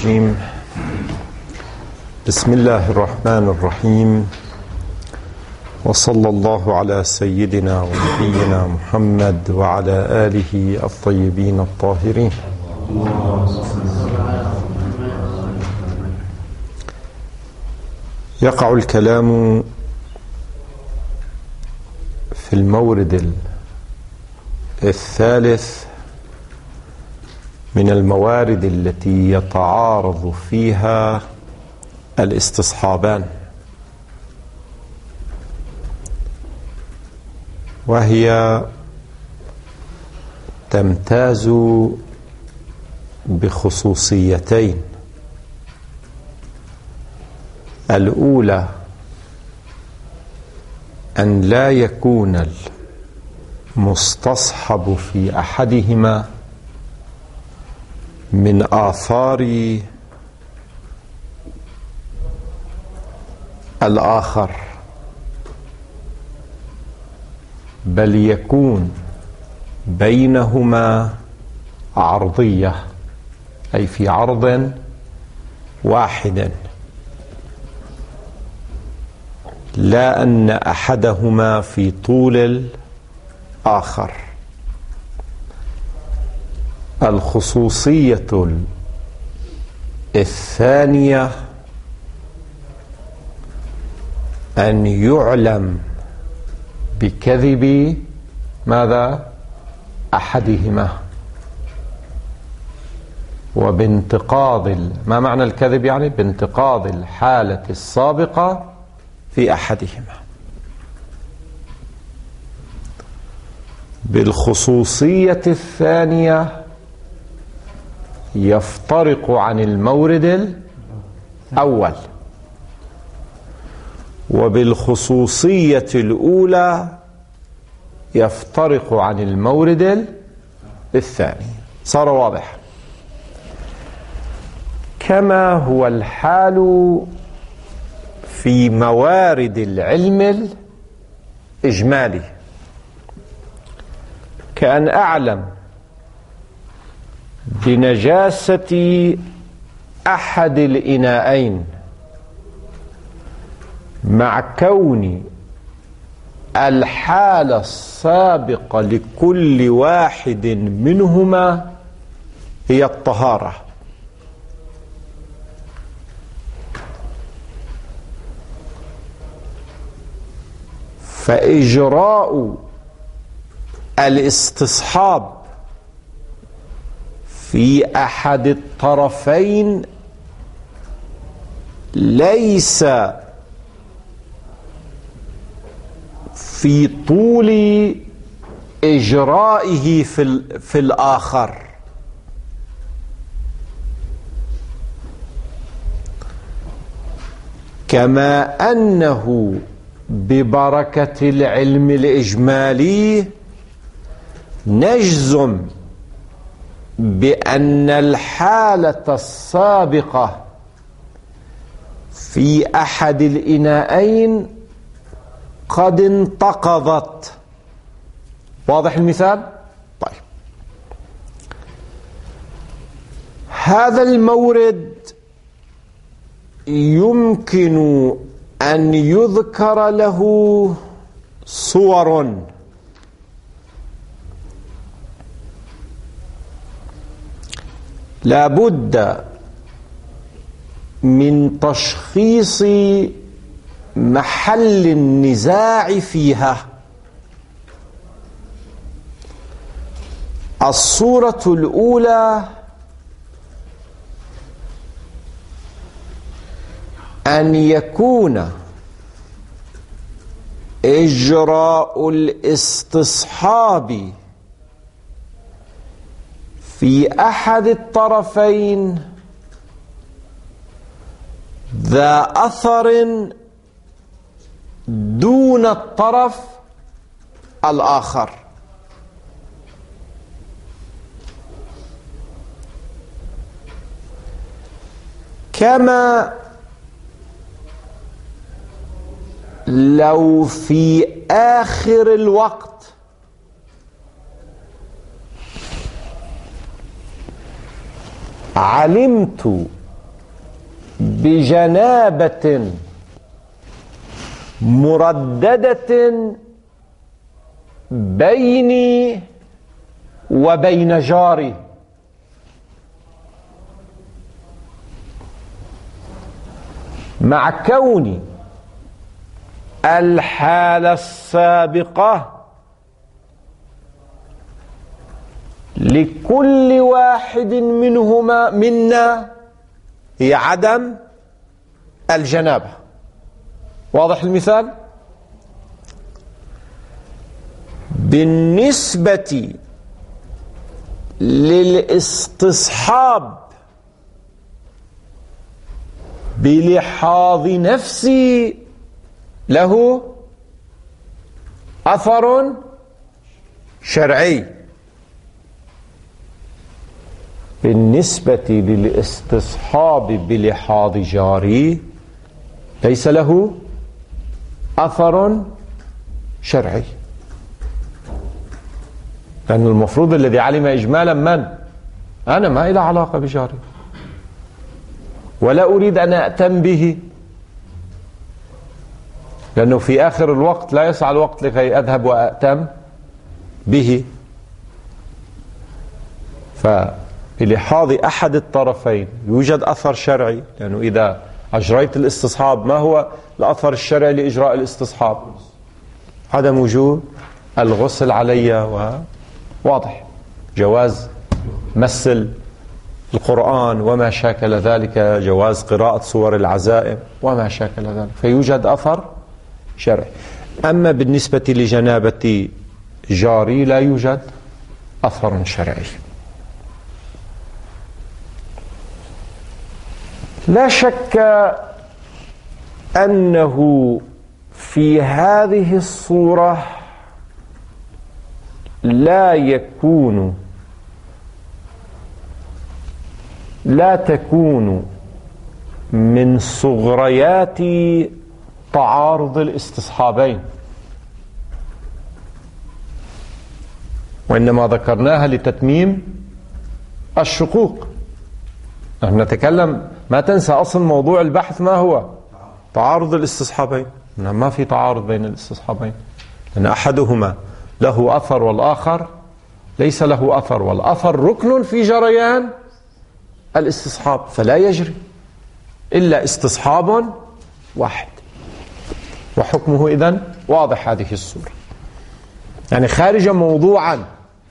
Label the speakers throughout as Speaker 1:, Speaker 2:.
Speaker 1: الرجيم. بسم الله الرحمن الرحيم، وصلى الله على سيدنا ونبينا محمد وعلى آله الطيبين الطاهرين. يقع الكلام في المورد الثالث من الموارد التي يتعارض فيها الاستصحابان، وهي تمتاز بخصوصيتين. الأولى أن لا يكون المستصحب في أحدهما من آثار الآخر، بل يكون بينهما عرضية، أي في عرض واحد، لا أن أحدهما في طول الآخر. الخصوصية الثانية أن يعلم بكذب ماذا؟ أحدهما، وبانتقاض ما معنى الكذب؟ يعني بانتقاض الحالة السابقة في أحدهما. بالخصوصية الثانية يفترق عن المورد الأول، وبالخصوصية الأولى يفترق عن المورد الثاني. صار واضح؟ كما هو الحال في موارد العلم الإجمالي، كأن أعلم بنجاسة أحد الإناءين مع كون الحالة السابقة لكل واحد منهما هي الطهارة، فإجراء الاستصحاب في أحد الطرفين ليس في طول إجرائه في الآخر، كما أنه ببركة العلم الإجمالي نجزم بأن الحالة السابقة في أحد الإناءين قد انتقضت. واضح المثال؟ طيب، هذا المورد يمكن أن يذكر له صور. لا بد من تشخيص محل النزاع فيها. الصورة الأولى أن يكون إجراء الاستصحاب في أحد الطرفين ذا أثر دون الطرف الآخر، كما لو في آخر الوقت علمت بجنابة مرددة بيني وبين جاري. مع كون الحالة السابقة لكل واحد منا هي عدم الجنابة. واضح المثال؟ بالنسبة للاستصحاب بلحاظ نفسي له أثر شرعي. بالنسبة للاستصحاب بلحاظ جاري ليس له أثر شرعي، لأن المفروض الذي علم إجمالا من؟ أنا ما إلى علاقة بجاري ولا أريد أن أأتم به، لأنه في آخر الوقت لا يسع الوقت لكي أذهب وأأتم به. فبلحاظ أحد الطرفين يوجد أثر شرعي، لأنه إذا أجريت الاستصحاب ما هو الأثر الشرعي لإجراء الاستصحاب؟ عدم وجود الغسل علي، وواضح جواز مس القرآن وما شاكل ذلك، جواز قراءة سور العزائم وما شاكل ذلك، فيوجد أثر شرعي. أما بالنسبة لجنابة جاري لا يوجد أثر شرعي. لا شك أنه في هذه الصورة لا تكون من صغريات تعارض الاستصحابين، وإنما ذكرناها لتتميم الشقوق. نحن نتكلم، ما تنسى أصل موضوع البحث ما هو؟ تعارض الاستصحابين. ما في تعارض بين الاستصحابين، لأن أحدهما له أثر والآخر ليس له أثر، والأثر ركن في جريان الاستصحاب، فلا يجري إلا استصحاب واحد، وحكمه إذن واضح. هذه الصورة يعني خارجة موضوعا.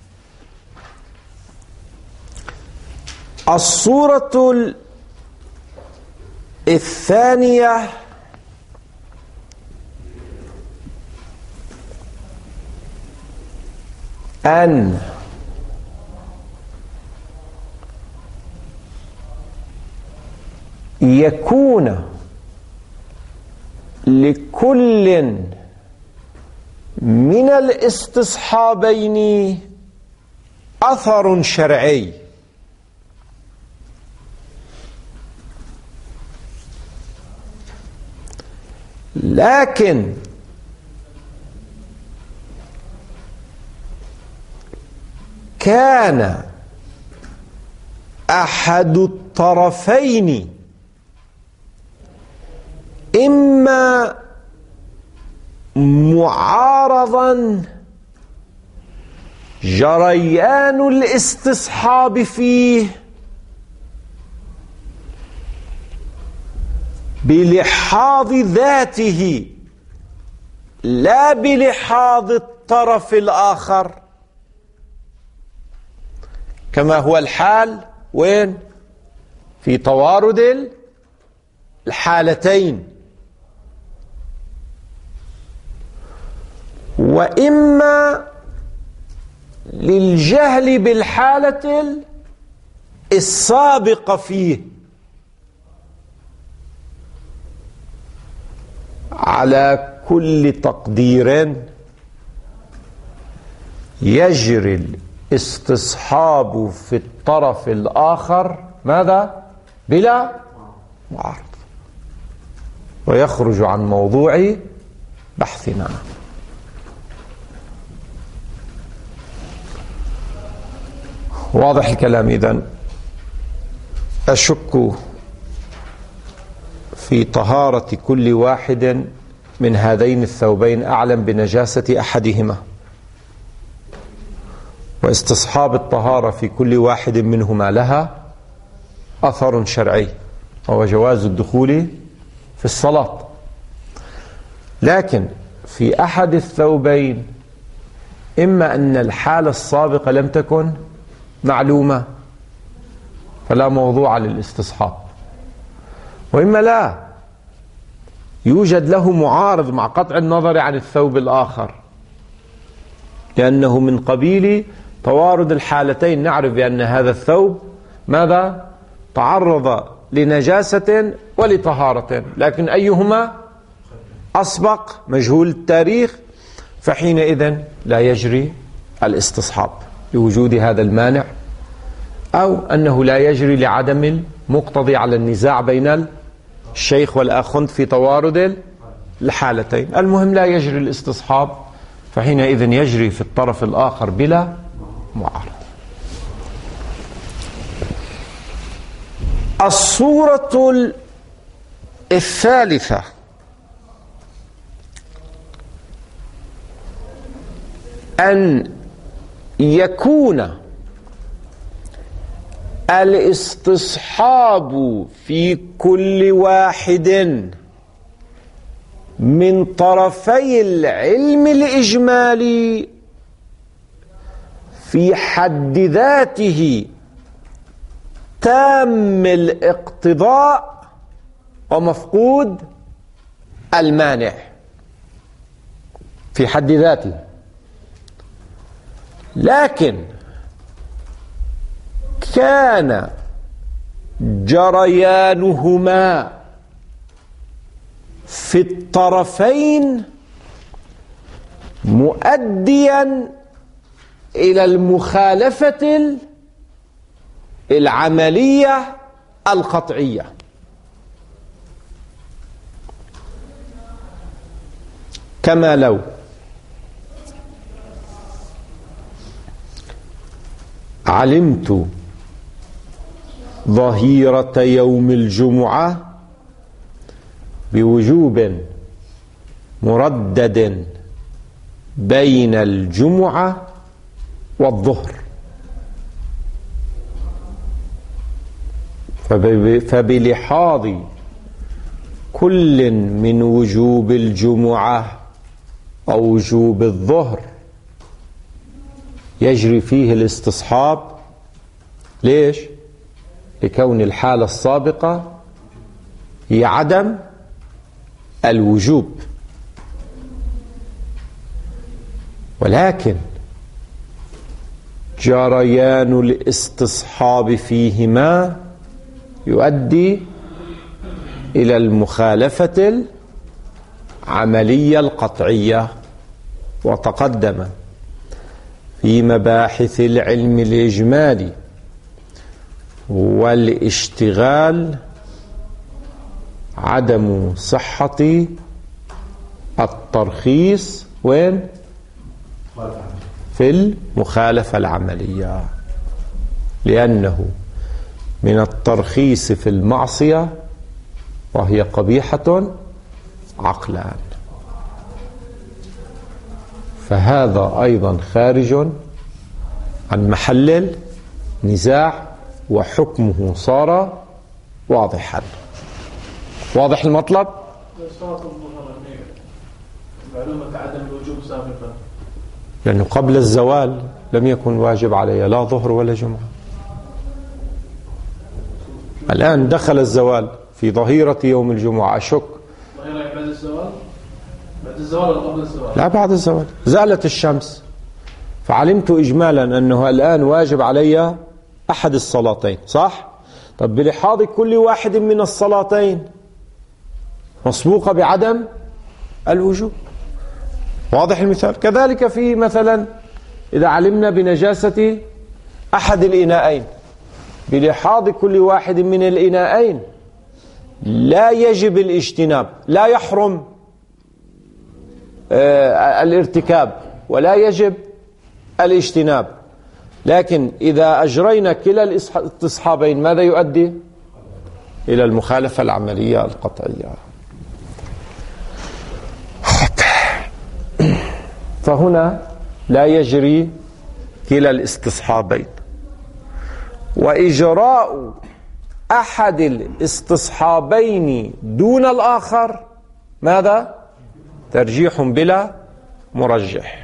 Speaker 1: الصورة الثانية أن يكون لكل من الاستصحابين أثر شرعي، لكن كان أحد الطرفين إما معارضا جريان الاستصحاب فيه بلحاظ ذاته لا بلحاظ الطرف الآخر، كما هو الحال وين؟ في توارد الحالتين. وإما للجهل بالحالة السابقة فيه. على كل تقدير يجري الاستصحاب في الطرف الآخر ماذا؟ بلا معارضة، ويخرج عن موضوع بحثنا. واضح الكلام إذن؟ أشك في طهارة كل واحد من هذين الثوبين أعلم بنجاسة أحدهما، واستصحاب الطهارة في كل واحد منهما لها أثر شرعي، وهو جواز الدخول في الصلاة. لكن في أحد الثوبين إما أن الحالة السابقة لم تكن معلومة فلا موضوع للاستصحاب، وإما لا يوجد له معارض مع قطع النظر عن الثوب الآخر، لأنه من قبيل توارد الحالتين. نعرف بأن هذا الثوب ماذا؟ تعرض لنجاسة ولطهارة، لكن أيهما أسبق مجهول التاريخ، فحينئذ لا يجري الاستصحاب لوجود هذا المانع، أو أنه لا يجري لعدم المقتضي على النزاع بين الشيخ والأخند في توارد الحالتين. المهم لا يجري الاستصحاب، فحينئذ يجري في الطرف الآخر بلا معارضة. الصورة الثالثة أن يكون الاستصحاب في كل واحد من طرفي العلم الإجمالي في حد ذاته تام الاقتضاء ومفقود المانع في حد ذاته، لكن كان جريانهما في الطرفين مؤديا إلى المخالفة العملية القطعية. كما لو علمت ظهيرة يوم الجمعة بوجوب مردد بين الجمعة والظهر، فبلحاظ كل من وجوب الجمعة أو وجوب الظهر يجري فيه الاستصحاب. ليش؟ لكون الحالة السابقة هي عدم الوجوب، ولكن جريان الاستصحاب فيهما يؤدي إلى المخالفة العملية القطعية. وتقدم في مباحث العلم الإجمالي والاشتغال عدم صحة الترخيص وين؟ في المخالفة العملية، لأنه من الترخيص في المعصية وهي قبيحة عقلا، فهذا أيضا خارج عن محل النزاع وحكمه صار واضحا. واضح المطلب؟
Speaker 2: معلومة عدم الوجوب سابقا،
Speaker 1: لأنه قبل الزوال لم يكن واجب علي لا ظهر ولا جمعة. الآن دخل الزوال في ظهيرة يوم الجمعة، أشك
Speaker 2: ظهيرة بعد الزوال؟ بعد الزوال ولا قبل الزوال؟
Speaker 1: لا، بعد الزوال. زالت الشمس فعلمت إجمالا أنه الآن واجب علي أحد الصلاتين، صح؟ طب بلحاظ كل واحد من الصلاتين مسبوقة بعدم الوجوب. واضح المثال؟ كذلك في مثلا إذا علمنا بنجاسة أحد الإناءين، بلحاظ كل واحد من الإناءين لا يجب الاجتناب، لا يحرم الارتكاب ولا يجب الاجتناب، لكن إذا أجرينا كلا الاستصحابين ماذا يؤدي؟ إلى المخالفة العملية القطعية. فهنا لا يجري كلا الاستصحابين، وإجراء أحد الاستصحابين دون الآخر ماذا؟ ترجيح بلا مرجح.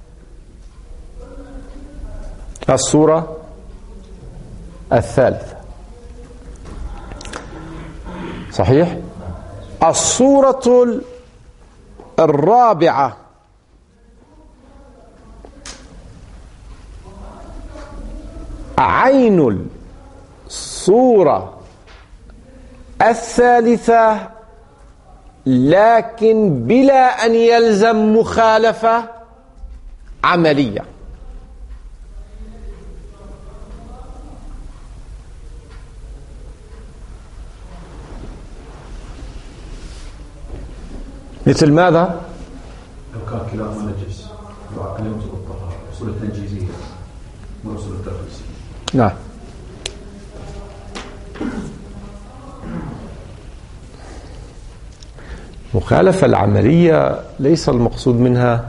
Speaker 1: الصورة الثالثة صحيح. الصورة الرابعة عين الصورة الثالثة لكن بلا أن يلزم مخالفة عملية. مثل ماذا؟
Speaker 3: لو كان كلاهما نجس وعلمت بالطهارة أصول التنجيزية وأصول التخليصية.
Speaker 1: نعم. المخالفة العملية ليس المقصود منها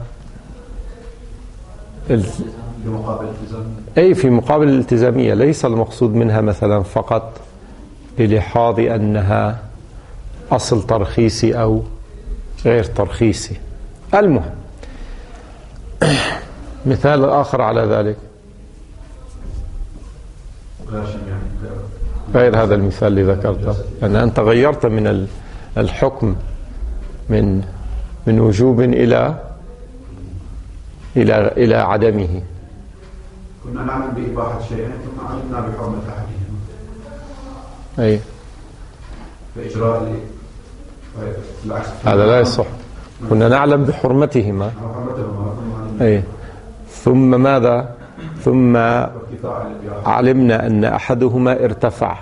Speaker 1: في مقابل الالتزامية، ليس المقصود منها مثلا فقط بلحاظ أنها أصل ترخيصي أو غير ترخيصي. المهم مثال آخر على ذلك غير هذا المثال اللي ذكرته، أن أنت غيرت من الحكم من وجوب إلى عدمه.
Speaker 3: كنا نعمل بإباحة شيئين ثم علمنا بحرمة أحدهما.
Speaker 1: أي
Speaker 3: فإجراء العكس
Speaker 1: هذا لا يصح. كنا نعلم بحرمتهما أي ثم ماذا؟ ثم علمنا أن أحدهما ارتفع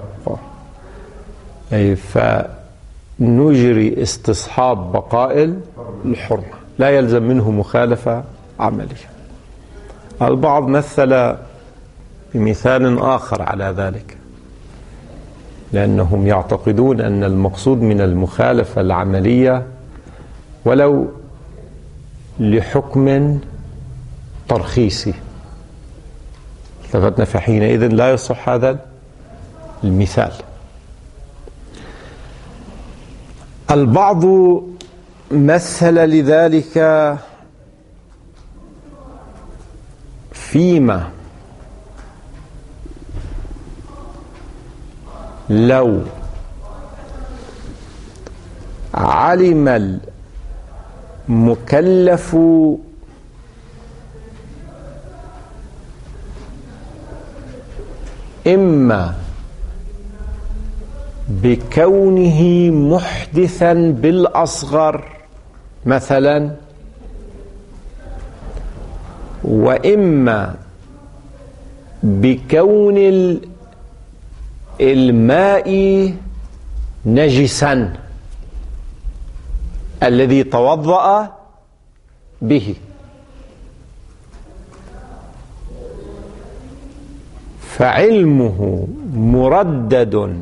Speaker 1: أي فنجري استصحاب بقاء الحرمة، لا يلزم منه مخالفة عملية. البعض مثل بمثال آخر على ذلك، لأنهم يعتقدون أن المقصود من المخالفة العملية ولو لحكم ترخيصي، التفتنا فحينئذ لا يصح هذا المثال. البعض مثل لذلك فيما لو علم المكلف إما بكونه محدثا بالأصغر مثلا، وإما بكون الماء نجسا الذي توضأ به، فعلمه مردد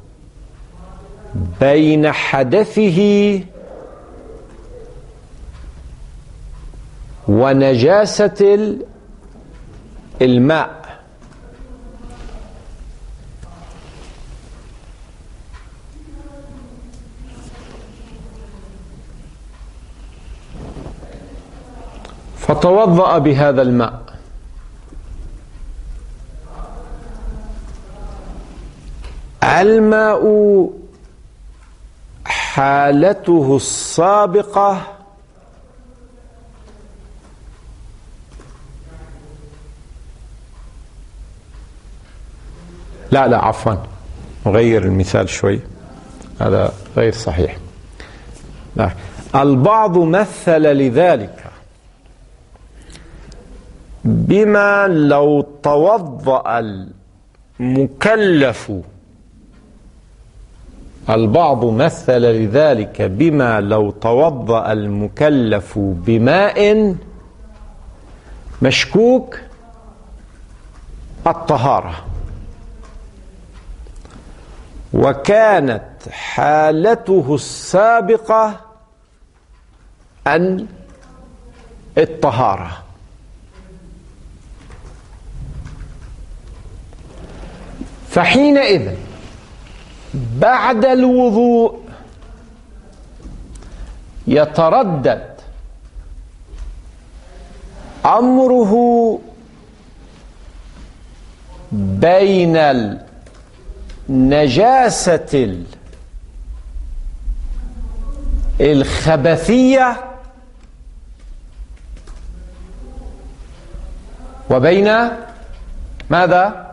Speaker 1: بين حدثه ونجاسة الماء. فتوضأ بهذا الماء، الماء حالته السابقة لا عفوا نغير المثال شوي، هذا غير صحيح. لا. البعض مثل لذلك بما لو توضأ المكلف، البعض مثل لذلك بما لو توضأ المكلف بماء مشكوك الطهارة، وكانت حالته السابقة أن الطهارة. فحينئذ بعد الوضوء يتردد أمره بين النجاسة الخبثية وبين ماذا؟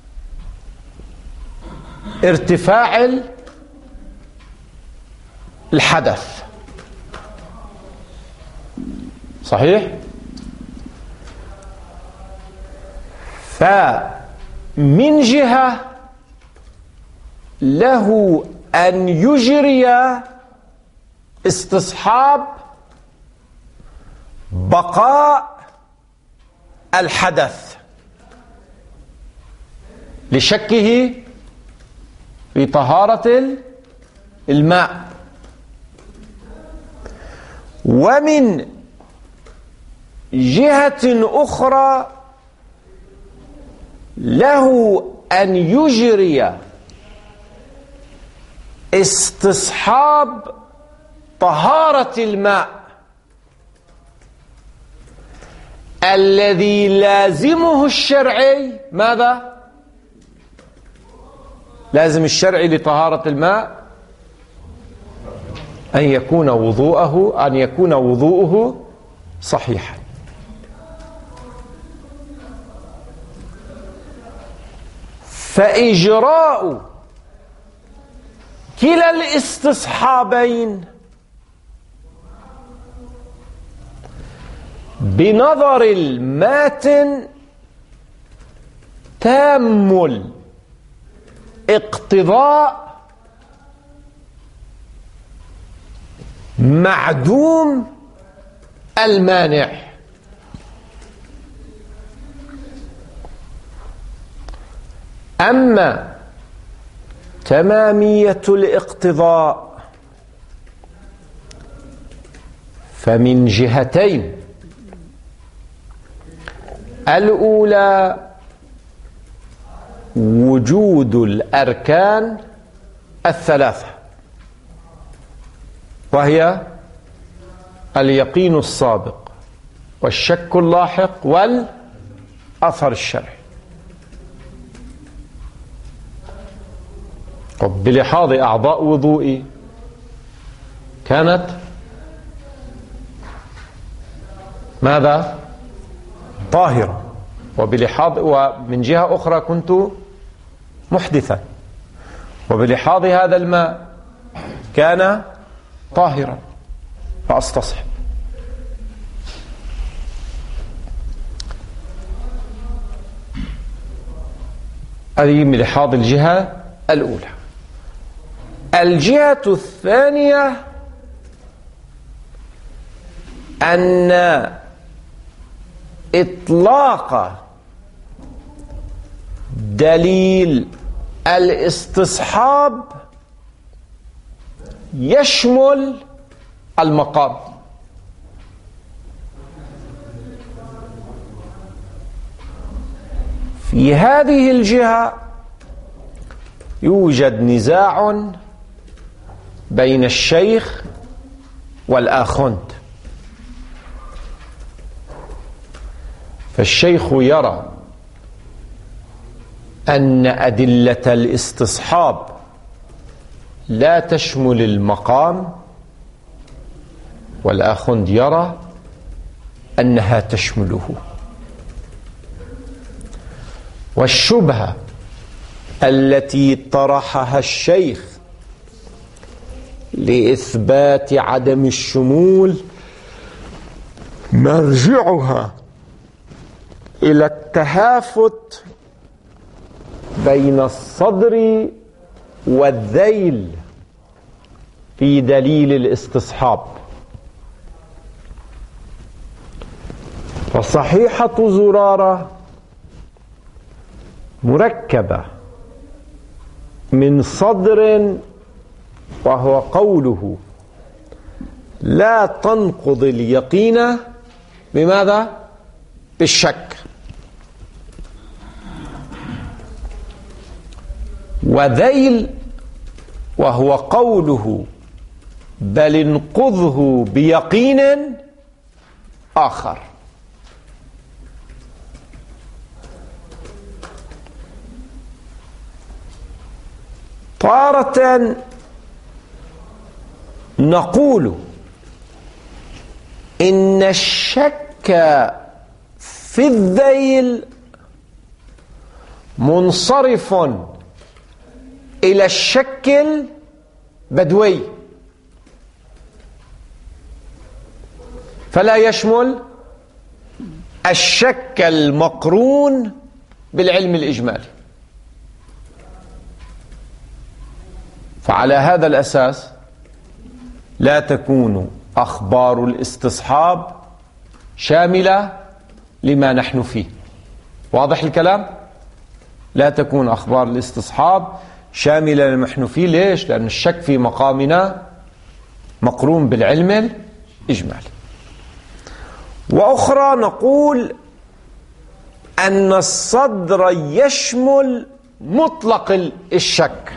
Speaker 1: ارتفاع الحدث. صحيح؟ فمن جهة له أن يجري استصحاب بقاء الحدث لشكه في طهارة الماء، ومن جهة أخرى له أن يجري استصحاب طهارة الماء الذي لازمه الشرعي. ماذا؟ لازم الشرعي لطهارة الماء أن يكون وضوءه صحيحا. فإجراء كلا الاستصحابين بنظر الماتن تام الاقتضاء معدوم المانع. أما تمامية الاقتضاء فمن جهتين: الأولى وجود الأركان الثلاثة، وهي اليقين السابق والشك اللاحق والأثر الشرعي. بلحاظ أعضاء وضوئي كانت ماذا؟ طاهرة، ومن جهة أخرى كنت محدثا، وبلحاظ هذا الماء كان طاهرا فأستصحب. هذه من لحاظ الجهة الأولى. الجهة الثانية أن إطلاق دليل الاستصحاب يشمل المقام. في هذه الجهة يوجد نزاع بين الشيخ والآخوند. فالشيخ يرى أن أدلة الاستصحاب لا تشمل المقام، والآخوند يرى أنها تشمله. والشبهة التي طرحها الشيخ لإثبات عدم الشمول مرجعها إلى التهافت بين الصدر والذيل في دليل الاستصحاب. فصحيحة زرارة مركبة من صدر، وهو قوله لا تنقض اليقين بماذا؟ بالشك. وذيل وهو قوله بل انقضه بيقين آخر. تارة نقول إن الشك في الذيل منصرف إلى الشك البدوي، فلا يشمل الشك المقرون بالعلم الإجمالي. فعلى هذا الأساس لا تكون أخبار الاستصحاب شاملة لما نحن فيه. واضح الكلام؟ لا تكون أخبار الاستصحاب شاملة لما نحن فيه. ليش؟ لأن الشك في مقامنا مقرون بالعلم الإجمالي. وأخرى نقول أن الصدر يشمل مطلق الشك،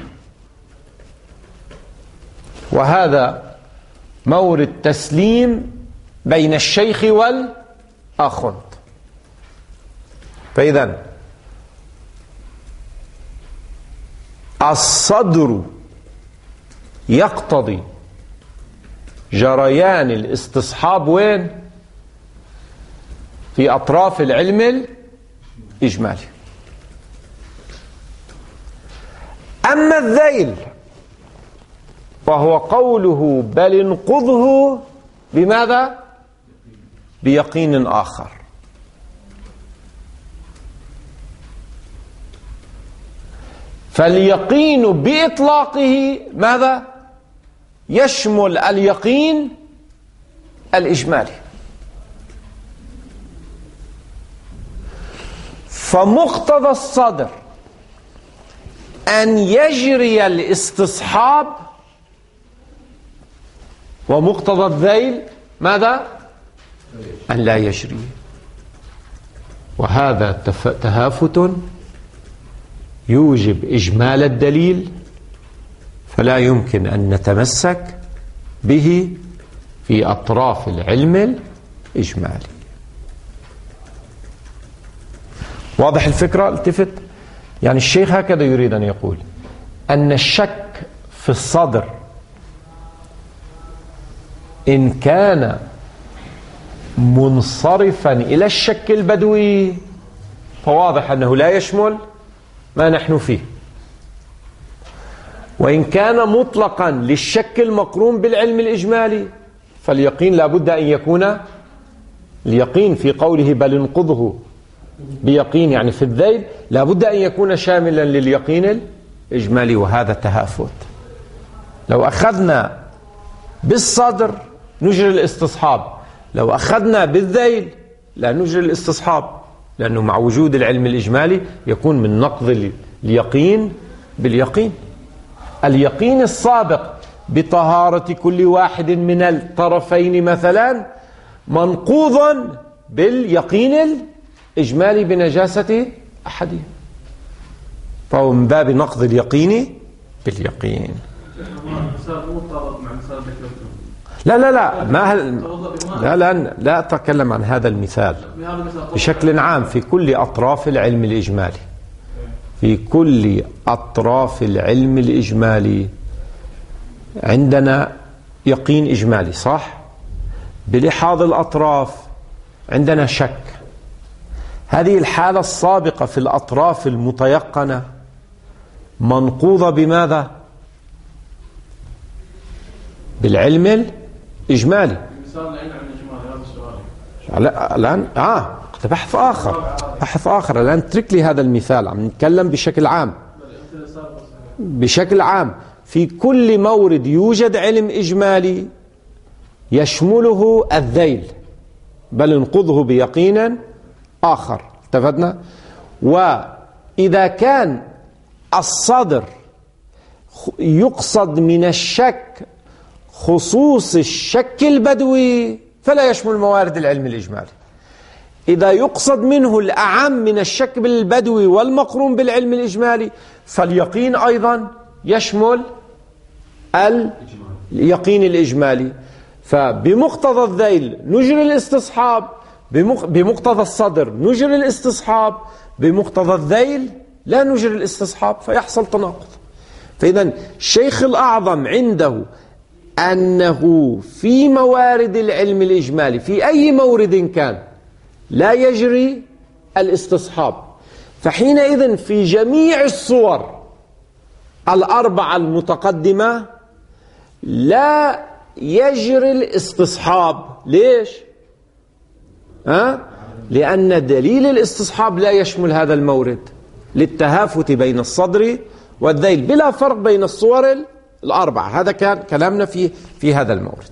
Speaker 1: وهذا مورد تسليم بين الشيخ والأخوند. فإذا الصدر يقتضي جريان الاستصحاب وين؟ في أطراف العلم الإجمالي. أما الذيل وهو قوله بل انقضه بماذا؟ بيقين آخر. فاليقين بإطلاقه ماذا؟ يشمل اليقين الإجمالي. فمقتضى الصدر أن يجري الاستصحاب، ومقتضى الذيل ماذا؟ أن لا يجري. وهذا تهافت يوجب إجمال الدليل، فلا يمكن أن نتمسك به في أطراف العلم الإجمالي. واضح الفكرة؟ التفت. يعني الشيخ هكذا يريد أن يقول أن الشك في الصدر إن كان منصرفا إلى الشك البدوي فواضح أنه لا يشمل ما نحن فيه، وإن كان مطلقا للشك المقرون بالعلم الإجمالي فاليقين لا بد أن يكون اليقين في قوله بل انقضه بيقين، يعني في الذيل لا بد أن يكون شاملا لليقين الإجمالي. وهذا تهافت. لو أخذنا بالصدر نجري الاستصحاب، لو أخذنا بالذيل لا نجري الاستصحاب، لأنه مع وجود العلم الإجمالي يكون من نقض اليقين باليقين. اليقين السابق بطهارة كل واحد من الطرفين مثلا منقوضا باليقين الإجمالي بنجاسة أحدهم، فهو من باب نقض اليقين باليقين. لا لا لا لا أتكلم عن هذا المثال بشكل عام في كل أطراف العلم الإجمالي. في كل أطراف العلم الإجمالي عندنا يقين إجمالي صح؟ بلحاظ الأطراف عندنا شك. هذه الحالة السابقة في الأطراف المتيقنة منقوضة بماذا؟ بالعلم الإجمالي. الآن بحث آخر الآن اترك لي هذا المثال، عم نتكلم بشكل عام. بشكل عام في كل مورد يوجد علم إجمالي يشمله الذيل بل انقضه بيقين آخر. اتفقنا؟ وإذا كان الصدر يقصد من الشك خصوص الشك البدوي فلا يشمل موارد العلم الإجمالي. إذا يقصد منه الأعم من الشك بالبدوي والمقرون بالعلم الإجمالي فاليقين أيضا يشمل اليقين الإجمالي. فبمقتضى الذيل نجري الاستصحاب، بمقتضى الصدر نجري الاستصحاب، بمقتضى الذيل لا نجري الاستصحاب، فيحصل تناقض. فإذا الشيخ الأعظم عنده أنه في موارد العلم الإجمالي في أي مورد كان لا يجري الاستصحاب، فحينئذ في جميع الصور الأربعة المتقدمة لا يجري الاستصحاب. ليش؟ لأن دليل الاستصحاب لا يشمل هذا المورد للتهافت بين الصدر والذيل بلا فرق بين الصور الأربعة. هذا كان كلامنا في هذا المورد.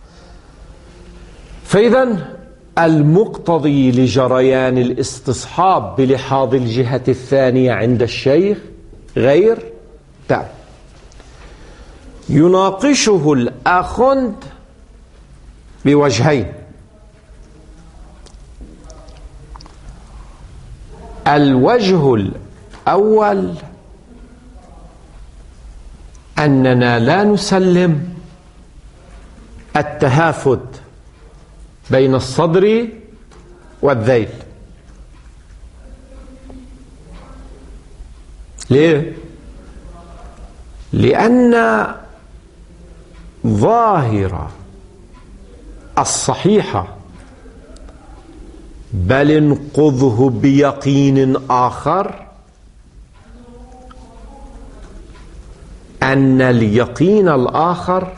Speaker 1: فإذا المقتضي لجريان الاستصحاب بلحاظ الجهة الثانية عند الشيخ غير تام. يناقشه الآخوند بوجهين: الوجه الأول أننا لا نسلم التهافت بين الصدر والذيل. ليه؟ لأن ظاهرة الصحيحة، بل انقضه بيقين آخر، أن اليقين الآخر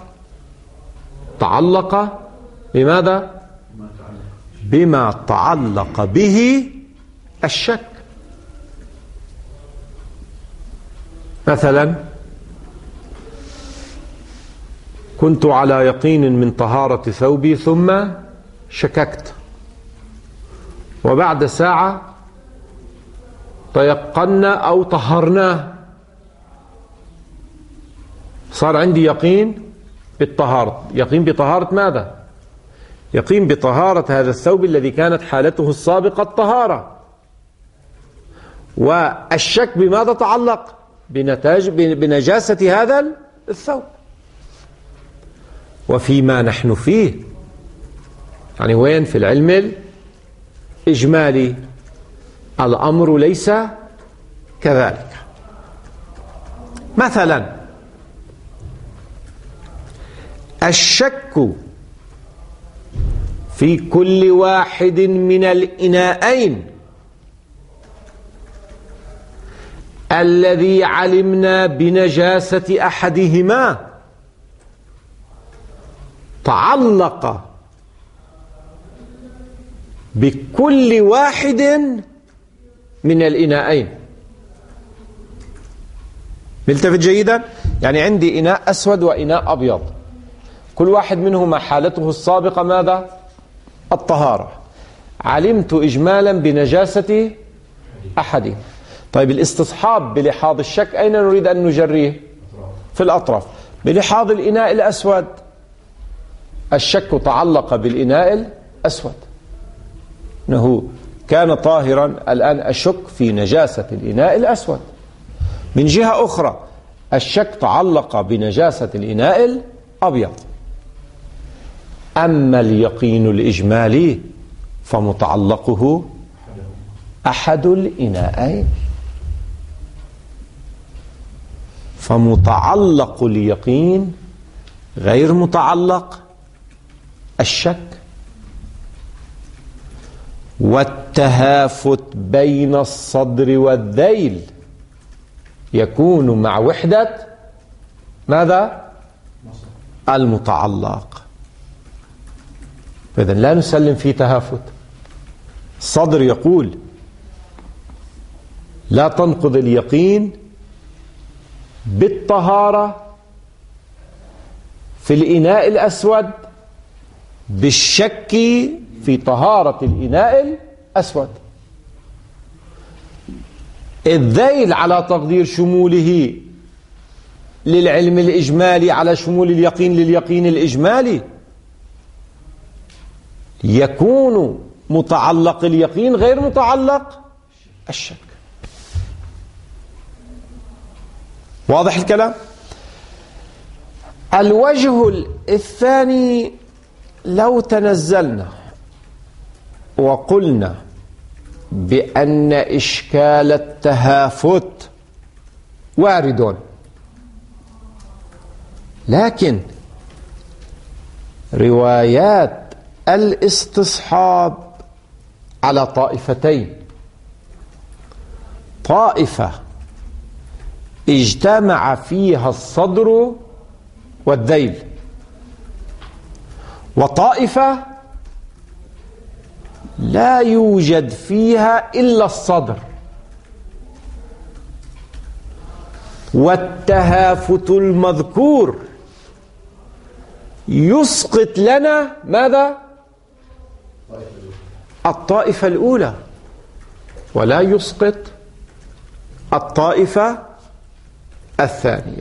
Speaker 1: تعلق بماذا؟ بما تعلق به الشك. مثلا كنت على يقين من طهارة ثوبي ثم شككت، وبعد ساعة تيقنا أو طهرناه، صار عندي يقين بالطهارة. يقين بطهارة ماذا؟ يقين بطهارة هذا الثوب الذي كانت حالته السابقة الطهارة. والشك بماذا تعلق؟ بنجاسة هذا الثوب. وفيما نحن فيه، يعني وين؟ في العلم الإجمالي الأمر ليس كذلك. مثلا الشك في كل واحد من الإناءين الذي علمنا بنجاسة أحدهما تعلق بكل واحد من الإناءين. ملتفت جيدا؟ يعني عندي إناء أسود وإناء أبيض، كل واحد منهما حالته السابقة ماذا؟ الطهارة. علمت إجمالا بنجاسة أحدهم. طيب الاستصحاب بلحاظ الشك أين نريد أن نجريه؟ في الأطراف. بلحاظ الإناء الأسود الشك تعلق بالإناء الأسود، أنه كان طاهرا، الآن أشك في نجاسة الإناء الأسود. من جهة أخرى الشك تعلق بنجاسة الإناء الأبيض. أما اليقين الإجمالي فمتعلقه أحد الإناءين، فمتعلق اليقين غير متعلق الشك. والتهافت بين الصدر والذيل يكون مع وحدة ماذا؟ المتعلق. فإذا لا نسلم في تهافت. الصدر يقول لا تنقض اليقين بالطهارة في الإناء الأسود بالشك في طهارة الإناء الأسود. الذيل على تقدير شموله للعلم الإجمالي على شمول اليقين لليقين الإجمالي، يكون متعلق اليقين غير متعلق الشك. واضح الكلام؟ الوجه الثاني، لو تنزلنا وقلنا بأن إشكال التهافت وارد، لكن روايات الاستصحاب على طائفتين: طائفة اجتمع فيها الصدر والذيل، وطائفة لا يوجد فيها إلا الصدر، والتهافت المذكور يسقط لنا ماذا؟ الطائفة الأولى، ولا يسقط الطائفة الثانية.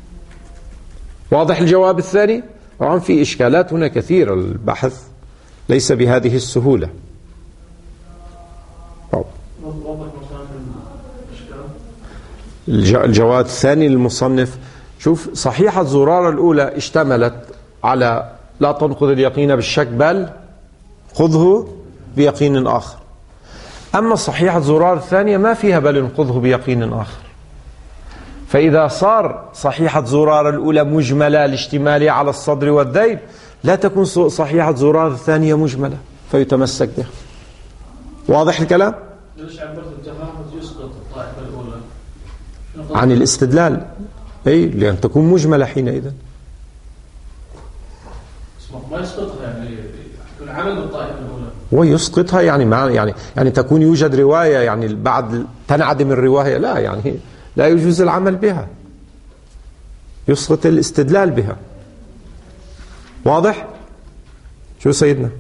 Speaker 1: واضح الجواب الثاني؟ طبعا في إشكالات هنا كثيرة، البحث ليس بهذه السهولة. الجواب الثاني للمصنف، شوف، صحيحة زرارة الأولى اشتملت على لا تنقض اليقين بالشك بل خذه بيقين آخر. أما صحيحة زرارة الثانية ما فيها بل انقضه بيقين آخر. فإذا صار صحيحة زرارة الأولى مجملة لاشتمالها على الصدر والذيل، لا تكون صحيحة زرارة الثانية مجملة فيتمسك بها. واضح الكلام؟
Speaker 2: ليش عبرت التهافت يسقط الطائفة الأولى
Speaker 1: عن الاستدلال؟ أي لأن تكون مجملة حينئذ.
Speaker 2: ما يسقطها، يعني يكون عمل بالطائفة الأولى
Speaker 1: ويسقطها يعني يعني تكون يوجد رواية يعني بعد تنعدم الرواية، لا يعني لا يجوز العمل بها، يسقط الاستدلال بها. واضح؟ شو سيدنا؟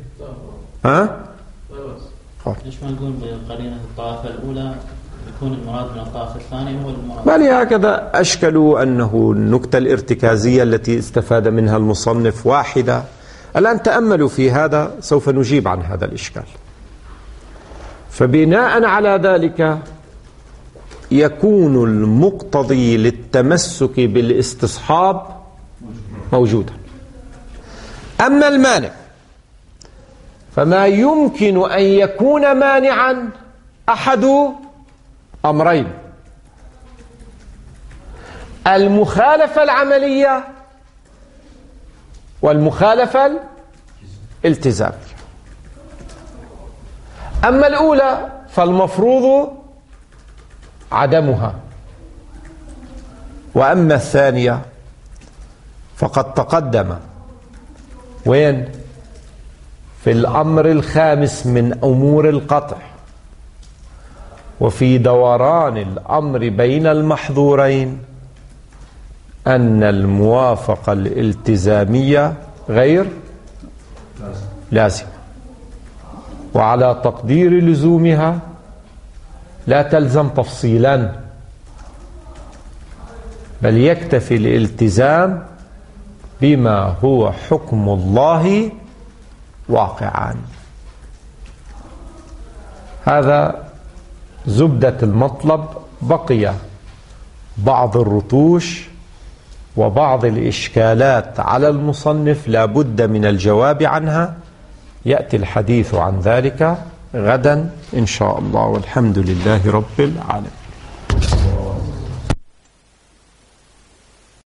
Speaker 4: ليش ما نقول بقرينة الطائفة الأولى يكون المراد من الطائفة الثانية هو المراد؟
Speaker 1: بل هكذا أشكلوا أنه النكتة الارتكازية التي استفاد منها المصنف واحدة. الآن تأملوا في هذا، سوف نجيب عن هذا الإشكال. فبناء على ذلك يكون المقتضي للتمسك بالاستصحاب موجودا. أما المانع فما يمكن أن يكون مانعا أحد أمرين: المخالفة العملية والمخالفة الالتزامية. أما الأولى فالمفروض عدمها، وأما الثانية فقد تقدم وين؟ في الأمر الخامس من أمور القطع، وفي دوران الأمر بين المحظورين، أن الموافقة الالتزامية غير لازمة، وعلى تقدير لزومها لا تلزم تفصيلا، بل يكتفي الالتزام بما هو حكم الله واقعا. هذا زبدة المطلب. بقي بعض الرتوش وبعض الإشكالات على المصنف لا بد من الجواب عنها، يأتي الحديث عن ذلك غدا إن شاء الله، والحمد لله رب العالمين.